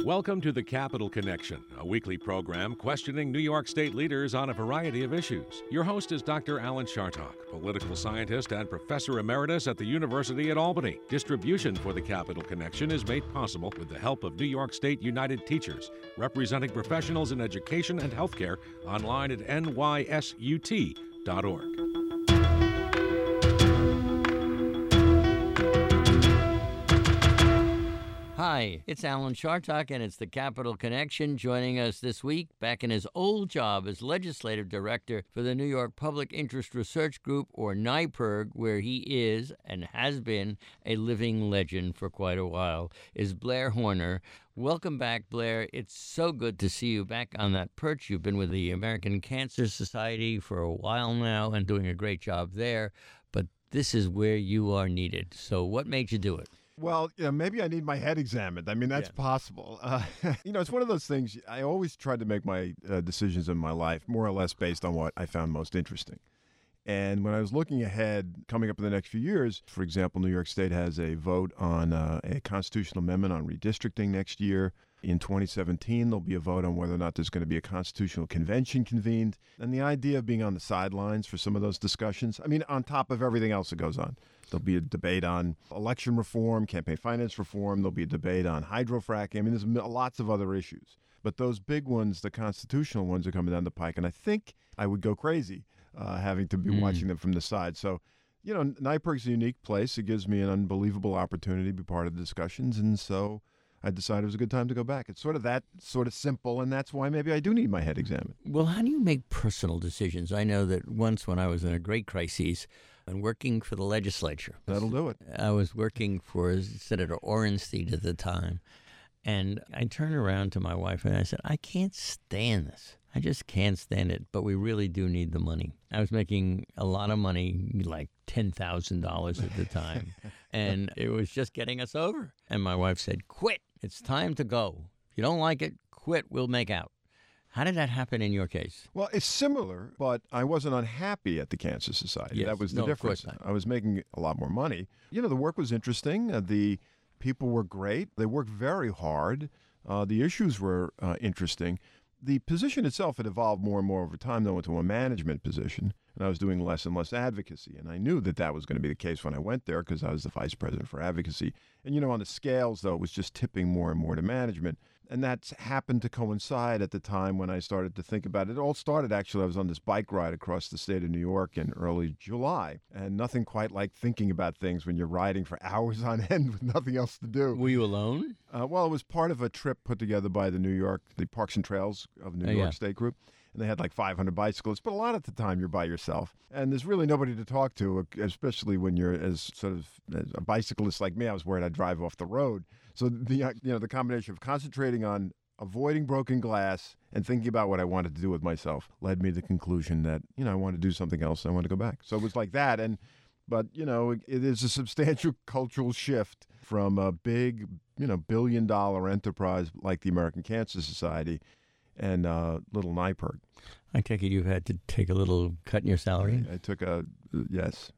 Welcome to the Capital Connection, a weekly program questioning New York State leaders on a variety of issues. Your host is Dr. Alan Chartock, political scientist and professor emeritus at the University at Albany. Distribution for the Capital Connection is made possible with the help of New York State United Teachers, representing professionals in education and healthcare, online at nysut.org. Hi, it's Alan Chartock, and it's the Capital Connection. Joining us this week, back in his old job as legislative director for the New York Public Interest Research Group, or NYPIRG, where he is and has been a living legend for quite a while, is Blair Horner. Welcome back, Blair. It's so good to see you back on that perch. You've been with the American Cancer Society for a while now and doing a great job there, but this is where you are needed. So what made you do it? Well, maybe I need my head examined. I mean, that's possible. It's one of those things. I always try to make my decisions in my life more or less based on what I found most interesting. And when I was looking ahead, coming up in the next few years, for example, New York State has a vote on a constitutional amendment on redistricting next year. In 2017, there'll be a vote on whether or not there's going to be a constitutional convention convened. And the idea of being on the sidelines for some of those discussions, I mean, on top of everything else that goes on. There'll be a debate on election reform, campaign finance reform. There'll be a debate on hydrofracking. I mean, there's lots of other issues. But those big ones, the constitutional ones, are coming down the pike. And I think I would go crazy having to be watching them from the side. So, NYPIRG's a unique place. It gives me an unbelievable opportunity to be part of the discussions. And so I decided it was a good time to go back. It's sort of simple, and that's why maybe I do need my head examined. Well, how do you make personal decisions? I know that once when I was in a great crisis and working for the legislature. That'll do it. I was working for Senator Orenstein at the time, and I turned around to my wife and I said, I can't stand this. I just can't stand it, but we really do need the money. I was making a lot of money, like $10,000 at the time, and it was just getting us over. And my wife said, quit. It's time to go. If you don't like it, quit. We'll make out. How did that happen in your case? Well, it's similar, but I wasn't unhappy at the Cancer Society. Yes. That was the difference. Of course not. I was making a lot more money. The work was interesting. The people were great. They worked very hard. The issues were interesting. The position itself had evolved more and more over time, though, into a management position, and I was doing less and less advocacy. And I knew that was going to be the case when I went there because I was the vice president for advocacy. And, on the scales, though, it was just tipping more and more to management. And that happened to coincide at the time when I started to think about it. It all started, actually, I was on this bike ride across the state of New York in early July. And nothing quite like thinking about things when you're riding for hours on end with nothing else to do. Were you alone? Well, it was part of a trip put together by the Parks and Trails of New York State Group. And they had like 500 bicyclists, but a lot of the time you're by yourself. And there's really nobody to talk to, especially when you're as a bicyclist like me. I was worried I'd drive off the road. So the combination of concentrating on avoiding broken glass and thinking about what I wanted to do with myself led me to the conclusion that, I wanted to do something else. And I wanted to go back. So it was like that. But it is a substantial cultural shift from a big, billion-dollar enterprise like the American Cancer Society and little NYPIRG. I take it you've had to take a little cut in your salary? I took yes.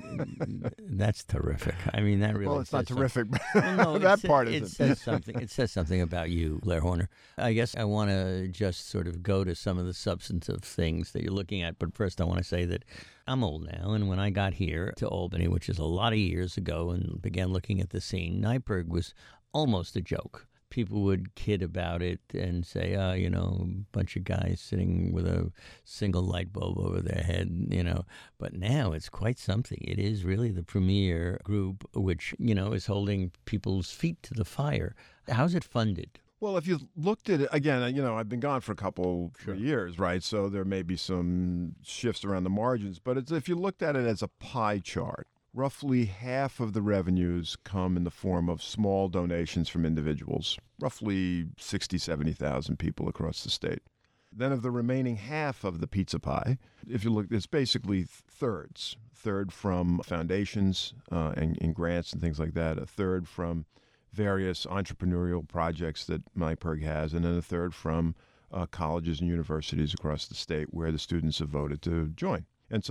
That's terrific. I mean, that really. Well, it's not terrific. Well, no, that part isn't. It says something. It says something about you, Blair Horner. I guess I want to just sort of go to some of the substantive things that you're looking at. But first, I want to say that I'm old now, and when I got here to Albany, which is a lot of years ago, and began looking at the scene, NYPIRG was almost a joke. People would kid about it and say, a bunch of guys sitting with a single light bulb over their head, But now it's quite something. It is really the premier group which, is holding people's feet to the fire. How's it funded? Well, if you looked at it, again, I've been gone for a couple of years, right? So there may be some shifts around the margins. But if you looked at it as a pie chart, roughly half of the revenues come in the form of small donations from individuals, roughly 60, 70,000 people across the state. Then of the remaining half of the pizza pie, if you look, it's basically thirds. Third from foundations and grants and things like that, a third from various entrepreneurial projects that NYPIRG has, and then a third from colleges and universities across the state where the students have voted to join. And so that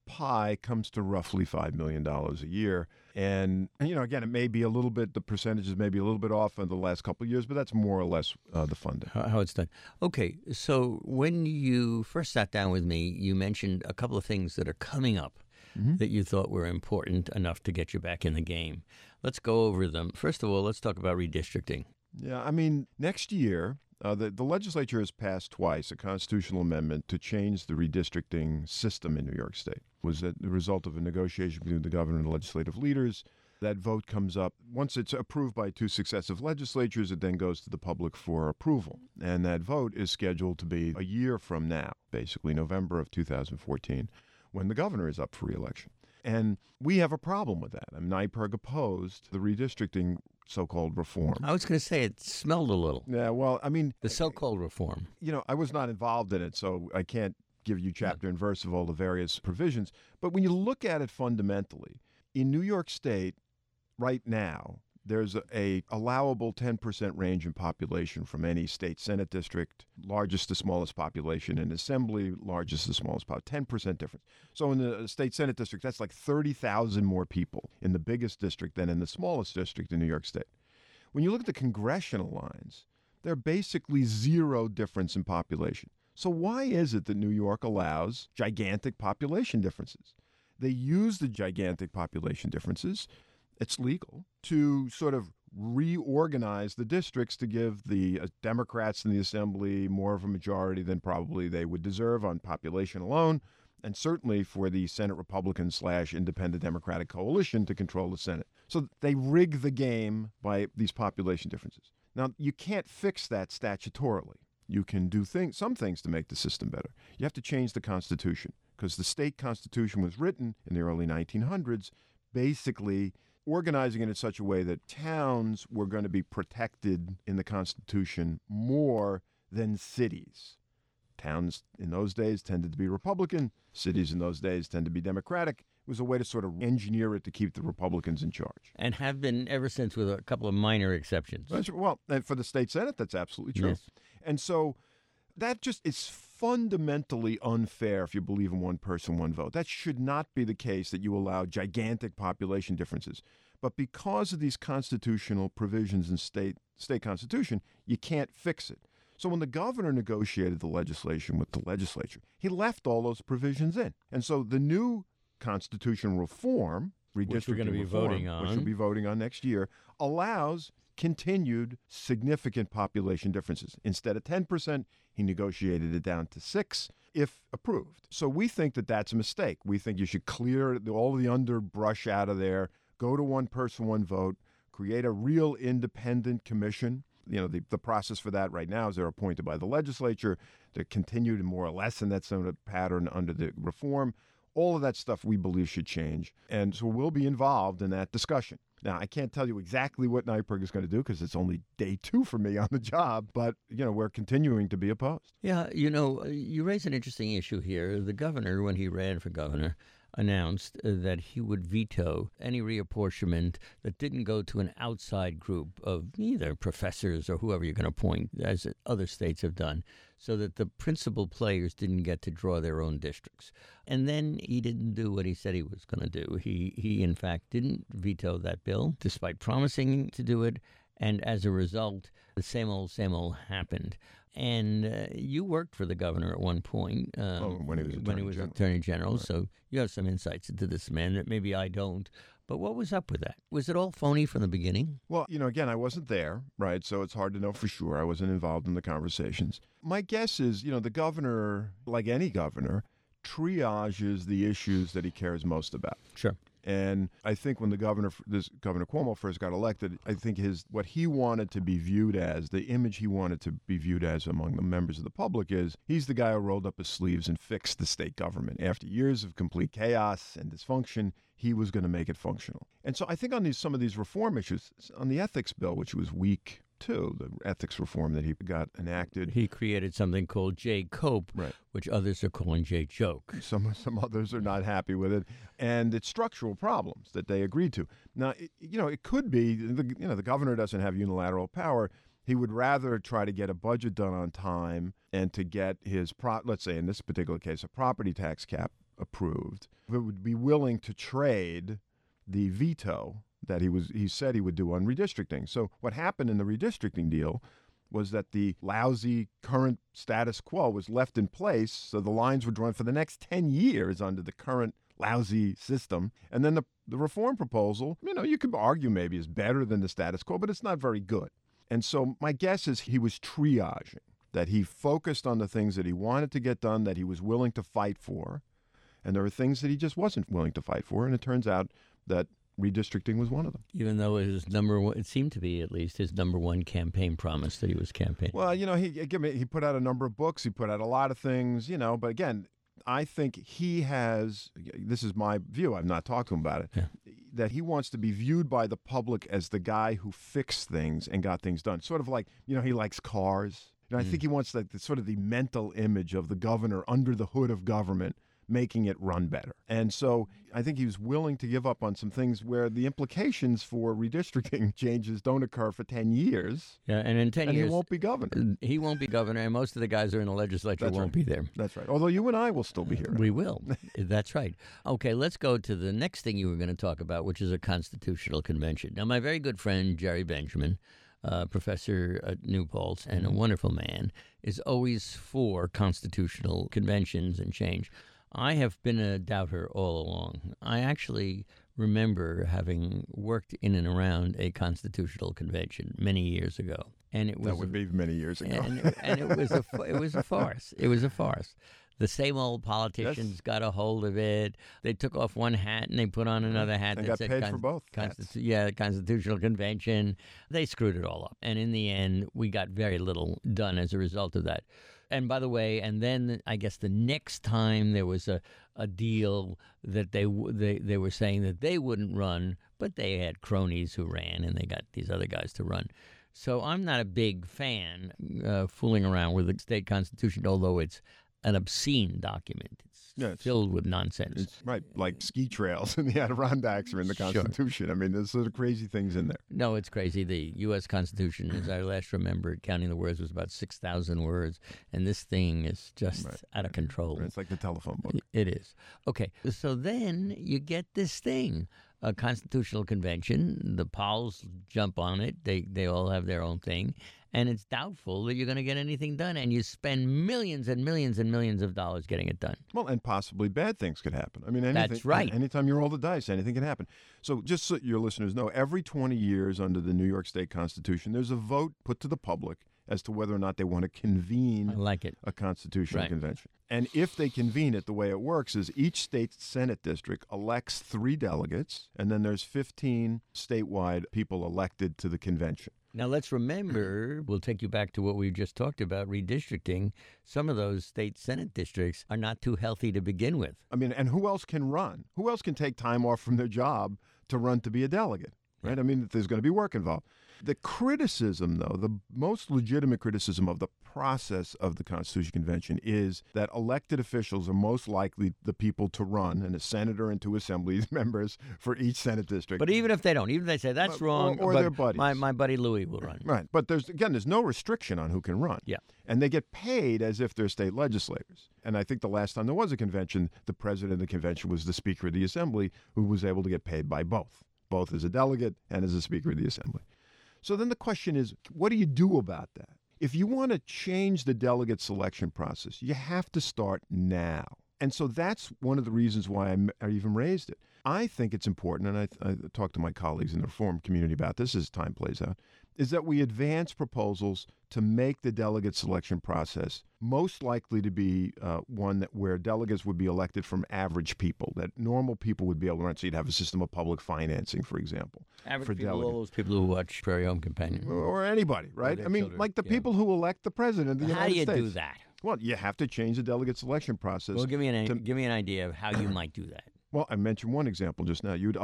pie comes to roughly $5 million a year. And, again, it may be a little bit, the percentages may be a little bit off in the last couple of years, but that's more or less the funding. How it's done. Okay, so when you first sat down with me, you mentioned a couple of things that are coming up that you thought were important enough to get you back in the game. Let's go over them. First of all, let's talk about redistricting. Yeah, next year, the legislature has passed twice a constitutional amendment to change the redistricting system in New York State. It was the result of a negotiation between the governor and the legislative leaders. That vote comes up. Once it's approved by two successive legislatures, it then goes to the public for approval. And that vote is scheduled to be a year from now, basically November of 2014, when the governor is up for re-election. And we have a problem with that. NYPIRG opposed the redistricting so-called reform. I was going to say it smelled a little. Yeah, well, the so-called reform. I was not involved in it, so I can't give you chapter and verse of all the various provisions. But when you look at it fundamentally, in New York State right now, there's a allowable 10% range in population from any state Senate district, largest to smallest population, and assembly, largest to smallest population, 10% difference. So in the state Senate district, that's like 30,000 more people in the biggest district than in the smallest district in New York State. When you look at the congressional lines, they're basically zero difference in population. So why is it that New York allows gigantic population differences? They use the gigantic population differences, it's legal, to sort of reorganize the districts to give the Democrats in the assembly more of a majority than probably they would deserve on population alone, and certainly for the Senate Republican/Independent Democratic coalition to control the Senate. So they rig the game by these population differences. Now, you can't fix that statutorily. You can do some things to make the system better. You have to change the Constitution, because the state constitution was written in the early 1900s, basically organizing it in such a way that towns were going to be protected in the Constitution more than cities. Towns in those days tended to be Republican. Cities in those days tended to be Democratic. It was a way to sort of engineer it to keep the Republicans in charge. And have been ever since, with a couple of minor exceptions. Well, and for the state Senate, that's absolutely true. Yes. And so that just is fundamentally unfair if you believe in one person, one vote. That should not be the case, that you allow gigantic population differences. But because of these constitutional provisions in state constitution, you can't fix it. So when the governor negotiated the legislation with the legislature, he left all those provisions in. And so the new constitutional reform, which we're going to be voting on, which we'll be voting on next year, allows continued significant population differences. Instead of 10%, he negotiated it down to 6% if approved. So we think that that's a mistake. We think you should clear all the underbrush out of there, go to one person, one vote, create a real independent commission. The process for that right now is they're appointed by the legislature. They're continued more or less in that sort of pattern under the reform. All of that stuff we believe should change. And so we'll be involved in that discussion. Now, I can't tell you exactly what NYPIRG is going to do because it's only day 2 for me on the job, but, we're continuing to be opposed. Yeah, you raise an interesting issue here. The governor, when he ran for governor, announced that he would veto any reapportionment that didn't go to an outside group of either professors or whoever you're going to appoint, as other states have done, so that the principal players didn't get to draw their own districts. And then he didn't do what he said he was going to do. He in fact didn't veto that bill, despite promising to do it. And as a result, the same old happened. And you worked for the governor at one point when he was Attorney General. Right. So you have some insights into this man that maybe I don't. But what was up with that? Was it all phony from the beginning? Well, again, I wasn't there, right? So it's hard to know for sure. I wasn't involved in the conversations. My guess is, the governor, like any governor, triages the issues that he cares most about. Sure. And I think when Governor Cuomo first got elected, I think what he wanted to be viewed as, the image he wanted to be viewed as among the members of the public is, he's the guy who rolled up his sleeves and fixed the state government. After years of complete chaos and dysfunction, he was going to make it functional. And so I think on some of these reform issues, on the ethics bill, which was weak too, the ethics reform that he got enacted. He created something called J. Cope, right, which others are calling J. Joke. Some others are not happy with it, and it's structural problems that they agreed to. Now, it could be, the governor doesn't have unilateral power. He would rather try to get a budget done on time and to get his, let's say in this particular case, a property tax cap approved, would be willing to trade the veto that he said he would do on redistricting. So what happened in the redistricting deal was that the lousy current status quo was left in place, so the lines were drawn for the next 10 years under the current lousy system. And then the reform proposal, you could argue maybe is better than the status quo, but it's not very good. And so my guess is he was triaging, that he focused on the things that he wanted to get done, that he was willing to fight for, and there were things that he just wasn't willing to fight for, and it turns out that redistricting was one of them. Even though it seemed to be at least his number one campaign promise that he was campaigning. Well, he put out a number of books, he put out a lot of things, but again, I think he has, this is my view, I've not talked to him about it, that he wants to be viewed by the public as the guy who fixed things and got things done. Sort of like, he likes cars. I think he wants the sort of the mental image of the governor under the hood of government, making it run better. And so I think he was willing to give up on some things where the implications for redistricting changes don't occur for 10 years. Yeah, and in 10 years... he won't be governor. He won't be governor, and most of the guys who are in the legislature won't be there. That's right. Although you and I will still be here. We will. That's right. Okay, let's go to the next thing you were going to talk about, which is a constitutional convention. Now, my very good friend, Jerry Benjamin, professor at New Paltz and a wonderful man, is always for constitutional conventions and change. I have been a doubter all along. I actually remember having worked in and around a constitutional convention many years ago, and it was that would be many years ago. And it was a farce. It was a farce. The same old politicians got a hold of it. They took off one hat and they put on another hat. They that got said paid for both. The Constitutional Convention. They screwed it all up. And in the end, we got very little done as a result of that. And by the way, and then I guess the next time there was a deal that they were saying that they wouldn't run, but they had cronies who ran and they got these other guys to run. So I'm not a big fan fooling around with the state constitution, although it's an obscene document. It's filled with nonsense. It's right, like ski trails in the Adirondacks are in the Constitution. Sure. I mean, there's sort of crazy things in there. No, it's crazy. The U.S. Constitution, as I last remembered, counting the words, was about 6,000 words, and this thing is just out of control. It's like the telephone book. It is. Okay, so then you get this thing, a constitutional convention. The Powells jump on it. They all have their own thing. And it's doubtful that you're going to get anything done. And you spend millions and millions and millions of dollars getting it done. Well, and possibly bad things could happen. I mean, anything, that's right. Anytime you roll the dice, anything can happen. So just so your listeners know, every 20 years under the New York State Constitution, there's a vote put to the public as to whether or not they want to convene a constitutional convention. And if they convene it, the way it works is each state Senate district elects 3 delegates, and then there's 15 statewide people elected to the convention. Now, let's remember, we'll take you back to what we just talked about, redistricting. Some of those state Senate districts are not too healthy to begin with. I mean, and who else can run? Who else can take time off from their job to run to be a delegate? Right? I mean, there's going to be work involved. The criticism, though, the most legitimate criticism of the process of the Constitution Convention is that elected officials are most likely the people to run, and a senator and 2 assembly members for each Senate district. But even if they don't, even if they say that's wrong, or their buddies. My buddy Louis will run. Right. But there's no restriction on who can run. Yeah. And they get paid as if they're state legislators. And I think the last time there was a convention, the president of the convention was the Speaker of the Assembly, who was able to get paid by both as a delegate and as a Speaker of the Assembly. So then the question is, what do you do about that? If you want to change the delegate selection process, you have to start now. And so that's one of the reasons why I even raised it. I think it's important, and I talk to my colleagues in the reform community about this as time plays out, is that we advance proposals to make the delegate selection process most likely to be one where delegates would be elected from average people, that normal people would be able to run. So you'd have a system of public financing, for example. Average for people, delegates. all those people who watch Prairie Home Companion. Or anybody, right? I mean, children. like the people who elect the president of the United States. How do you do that? Well, you have to change the delegate selection process. Well, give me an idea of how you might do that. Well, I mentioned one example just now. You'd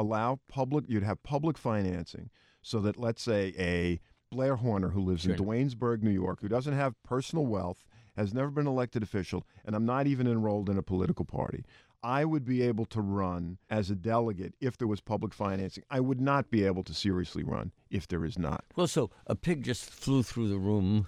have public financing so that, let's say, a Blair Horner who lives in Duanesburg, New York, who doesn't have personal wealth, has never been elected official, and I'm not even enrolled in a political party. I would be able to run as a delegate if there was public financing. I would not be able to seriously run if there is not. Well, so a pig just flew through the room.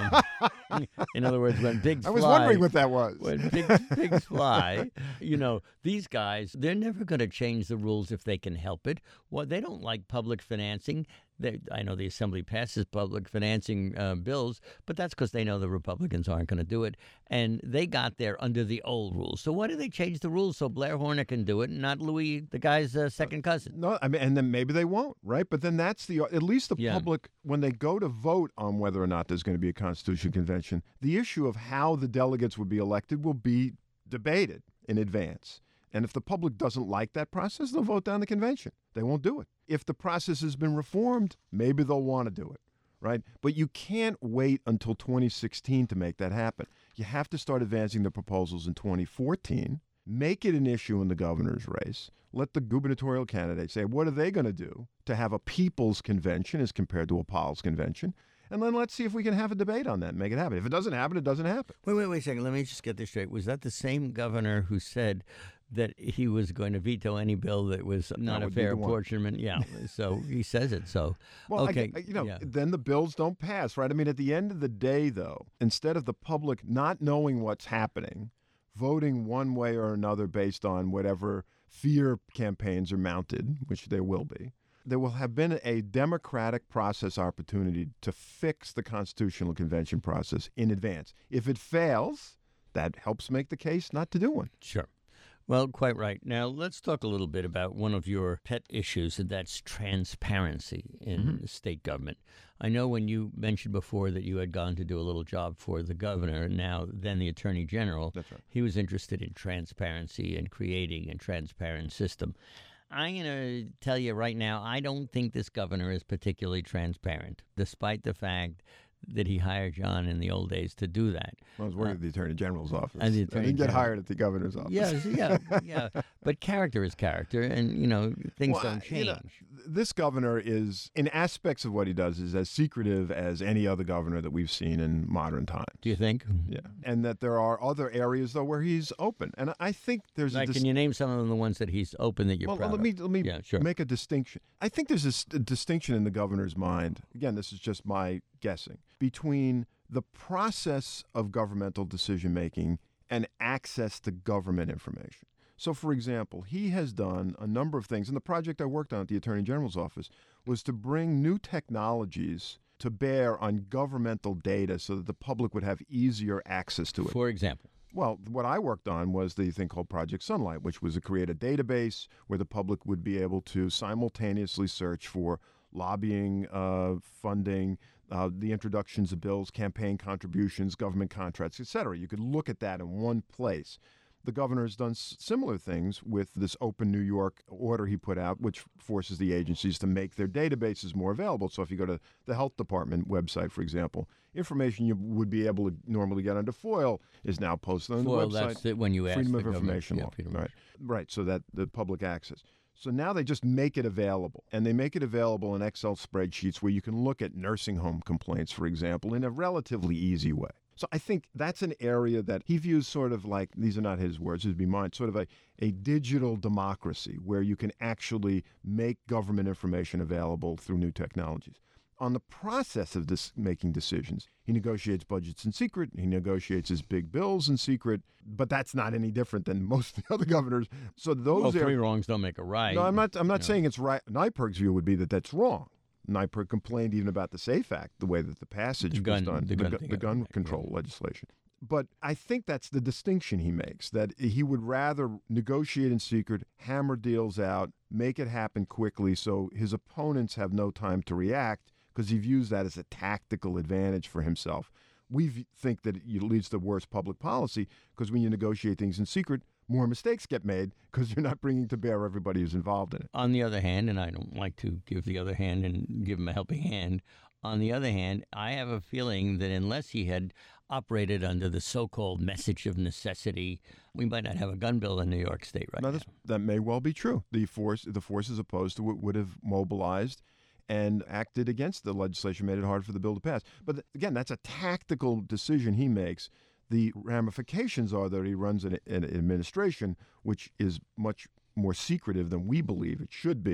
In other words, when pigs fly... I was wondering what that was. When pigs fly, these guys, they're never going to change the rules if they can help it. Well, they don't like public financing. I know the Assembly passes public financing bills, but that's because they know the Republicans aren't going to do it. And they got there under the old rules. So why do they change the rules so Blair Horner can do it and not Louis, the guy's second cousin? No, I mean, and then maybe they won't, right? But then that's at least the public, when they go to vote on whether or not there's going to be a Constitutional Convention, the issue of how the delegates would be elected will be debated in advance. And if the public doesn't like that process, they'll vote down the convention. They won't do it. If the process has been reformed, maybe they'll want to do it, right? But you can't wait until 2016 to make that happen. You have to start advancing the proposals in 2014, make it an issue in the governor's race, let the gubernatorial candidates say, what are they going to do to have a people's convention as compared to a Paul's convention? And then let's see if we can have a debate on that and make it happen. If it doesn't happen, it doesn't happen. Wait a second. Let me just get this straight. Was that the same governor who said that he was going to veto any bill that was not a fair apportionment? Yeah, so he says it. So, well, okay. Then the bills don't pass, right? I mean, at the end of the day, though, instead of the public not knowing what's happening, voting one way or another based on whatever fear campaigns are mounted, which there will be, there will have been a democratic process opportunity to fix the Constitutional Convention process in advance. If it fails, that helps make the case not to do one. Sure. Well, quite right. Now, let's talk a little bit about one of your pet issues, and that's transparency in state government. I know when you mentioned before that you had gone to do a little job for the governor, then the Attorney General. That's right. He was interested in transparency and creating a transparent system. I'm going to tell you right now, I don't think this governor is particularly transparent, despite the fact that he hired John in the old days to do that. Well, I was working at the Attorney General's office. And the I Attorney didn't get General. hired at the governor's office. Yes, yeah. But character is character, and, things don't change. This governor is, in aspects of what he does, is as secretive as any other governor that we've seen in modern times. Do you think? Yeah. And that there are other areas, though, where he's open. And I think there's can you name some of the ones that he's open that you're proud of? Let me sure. make a distinction. I think there's a distinction in the governor's mind. Again, this is just my guessing, between the process of governmental decision-making and access to government information. So, for example, he has done a number of things, and the project I worked on at the Attorney General's office was to bring new technologies to bear on governmental data so that the public would have easier access to it. For example? Well, what I worked on was the thing called Project Sunlight, which was to create a database where the public would be able to simultaneously search for lobbying, funding, the introductions of bills, campaign contributions, government contracts, et cetera. You could look at that in one place. The governor has done similar things with this Open New York order he put out, which forces the agencies to make their databases more available. So if you go to the health department website, for example, information you would be able to normally get under FOIL is now posted on the website. That's it when you ask Freedom the of Information Law. Right, so that the public access. So now they just make it available, and they make it available in Excel spreadsheets where you can look at nursing home complaints, for example, in a relatively easy way. So I think that's an area that he views sort of like, these are not his words, these would be mine, sort of a digital democracy where you can actually make government information available through new technologies. On the process of making decisions, he negotiates budgets in secret, he negotiates his big bills in secret, but that's not any different than most of the other governors. So those three wrongs don't make a right. No, I'm not saying it's right. Nyperg's view would be that that's wrong. Nyperg complained even about the SAFE Act, the way that the passage was done, the gun control legislation. But I think that's the distinction he makes, that he would rather negotiate in secret, hammer deals out, make it happen quickly so his opponents have no time to react, because he views that as a tactical advantage for himself. We think that it leads to worse public policy, because when you negotiate things in secret, more mistakes get made because you're not bringing to bear everybody who's involved in it. On the other hand, and I don't like to give the other hand and give him a helping hand, on the other hand, I have a feeling that unless he had operated under the so-called message of necessity, we might not have a gun bill in New York State right now. That may well be true. The forces opposed to it would have mobilized and acted against the legislation, made it hard for the bill to pass. But again, that's a tactical decision he makes. The ramifications are that he runs an administration which is much more secretive than we believe it should be,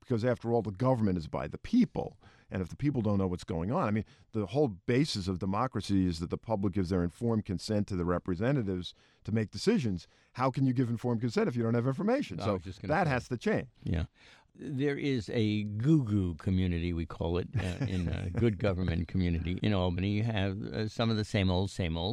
because after all, the government is by the people. And if the people don't know what's going on, I mean, the whole basis of democracy is that the public gives their informed consent to the representatives to make decisions. How can you give informed consent if you don't have information? So that has to change. Yeah. There is a goo-goo community, we call it, in a good government community in Albany. You have some of the same old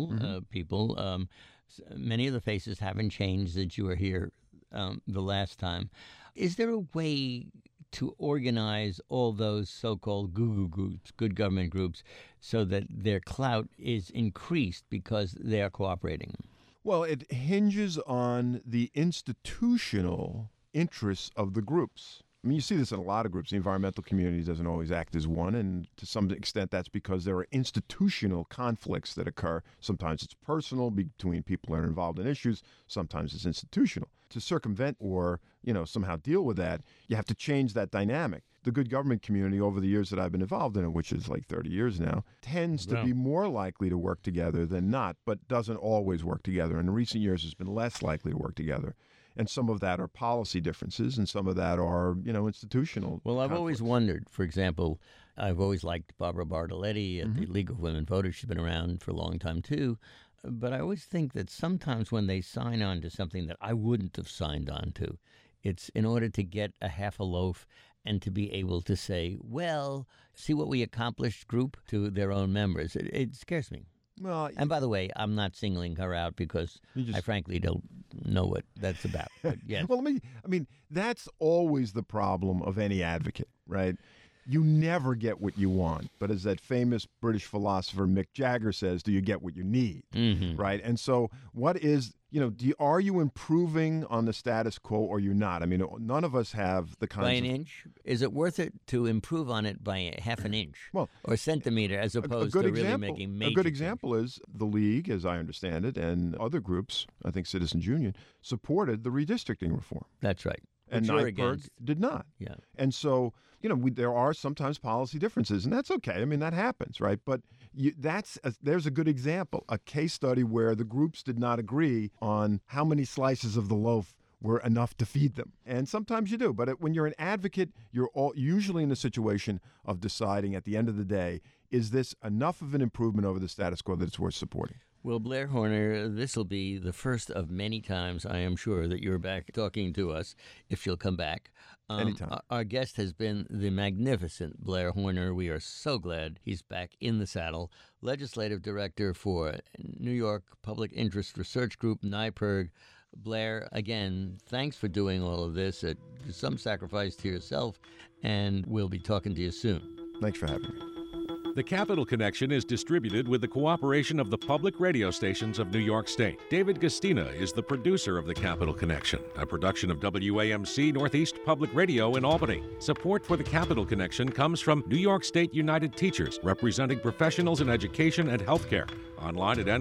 people. Many of the faces haven't changed since you were here the last time. Is there a way to organize all those so-called goo-goo groups, good government groups, so that their clout is increased because they are cooperating? Well, it hinges on the institutional interests of the groups. I mean, you see this in a lot of groups. The environmental community doesn't always act as one, and to some extent that's because there are institutional conflicts that occur. Sometimes it's personal between people that are involved in issues. Sometimes it's institutional. To circumvent or, somehow deal with that, you have to change that dynamic. The good government community over the years that I've been involved in it, which is like 30 years now, tends to be more likely to work together than not, but doesn't always work together. In recent years, it's been less likely to work together. And some of that are policy differences, and some of that are, institutional. Well, I've conflicts. always wondered, for example, I've always liked Barbara Bartoletti at the League of Women Voters. She's been around for a long time, too. But I always think that sometimes when they sign on to something that I wouldn't have signed on to, it's in order to get a half a loaf and to be able to say, well, see what we accomplished, group, to their own members. It scares me. Well, and by the way, I'm not singling her out because I frankly don't know what that's about. But yes. Well, that's always the problem of any advocate, right? You never get what you want. But as that famous British philosopher Mick Jagger says, do you get what you need, right? And so what is, are you improving on the status quo or you're not? I mean, none of us have the kinds By an inch? Is it worth it to improve on it by half an inch or centimeter as opposed to really making major A good example is the League, as I understand it, and other groups, I think Citizens Union, supported the redistricting reform. That's right. And NYPIRG did not. Yeah. And so, there are sometimes policy differences, and that's okay. I mean, that happens, right? But there's a good example, a case study where the groups did not agree on how many slices of the loaf were enough to feed them. And sometimes you do. But when you're an advocate, you're usually in a situation of deciding at the end of the day, is this enough of an improvement over the status quo that it's worth supporting? Well, Blair Horner, this will be the first of many times, I am sure, that you're back talking to us, if you'll come back. Anytime. Our guest has been the magnificent Blair Horner. We are so glad he's back in the saddle. Legislative Director for New York Public Interest Research Group, NYPIRG. Blair, again, thanks for doing all of this at some sacrifice to yourself, and we'll be talking to you soon. Thanks for having me. The Capital Connection is distributed with the cooperation of the public radio stations of New York State. David Gastina is the producer of The Capital Connection, a production of WAMC Northeast Public Radio in Albany. Support for The Capital Connection comes from New York State United Teachers, representing professionals in education and healthcare, online at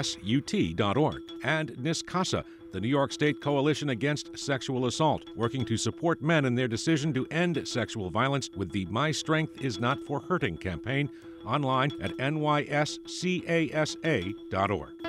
nysut.org, and NISCASA, the New York State Coalition Against Sexual Assault, working to support men in their decision to end sexual violence with the My Strength Is Not for Hurting campaign, online at nyscasa.org.